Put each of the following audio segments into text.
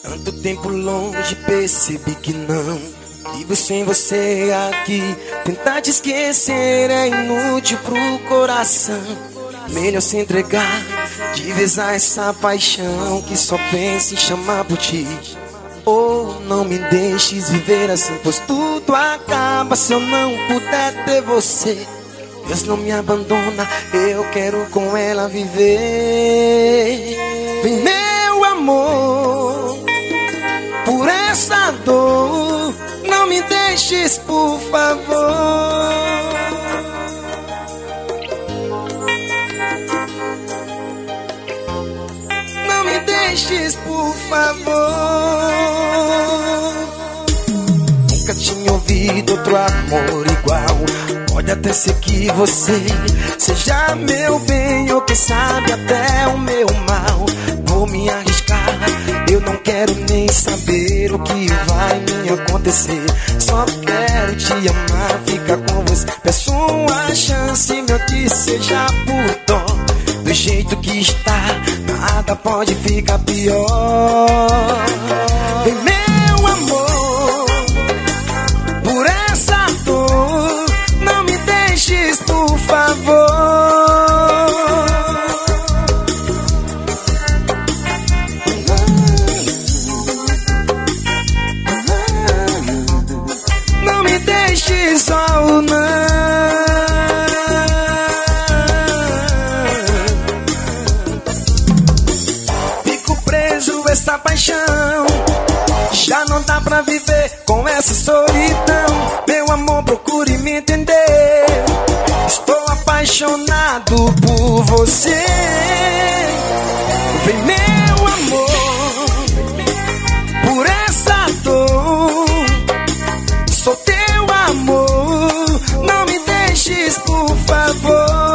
Tanto tempo longe, percebi que não vivo sem você aqui. Tentar te esquecer é inútil pro coração. Melhor se entregar de vez a essa paixão que só pensa em chamar por ti. Ou não me deixes viver assim, pois tudo acaba se eu não puder ter você. Deus não me abandona, eu quero com ela viver. Vem meu amor, por essa dor, não me deixes por favor. Não me deixes por favor. Nunca tinha ouvido outro amor igual. Pode até ser que você seja meu bem, ou quem sabe até o meu mal. Vou me arriscar, eu não quero nem saber o que vai me acontecer. Só quero te amar, ficar com você. Peço uma chance, meu, que seja por dó. Do jeito que está, nada pode ficar pior. Vem meu amor, por essa dor, não me deixes por favor. Não me deixes só, não. Fico preso essa paixão, já não dá pra viver com essa solidão. Meu amor, procure me entender. Estou apaixonado por você. Vem meu amor, por essa dor. Sou teu amor, não me deixes por favor.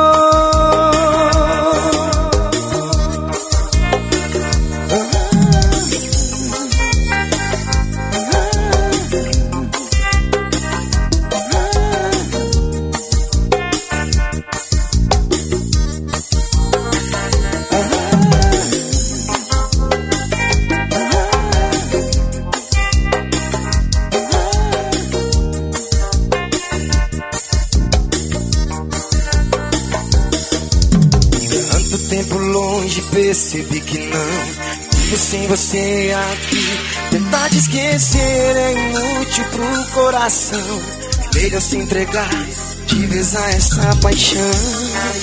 Tempo longe, percebi que não vivo sem você aqui. Tentar te esquecer é inútil pro coração. Melhor se entregar de vez a essa paixão.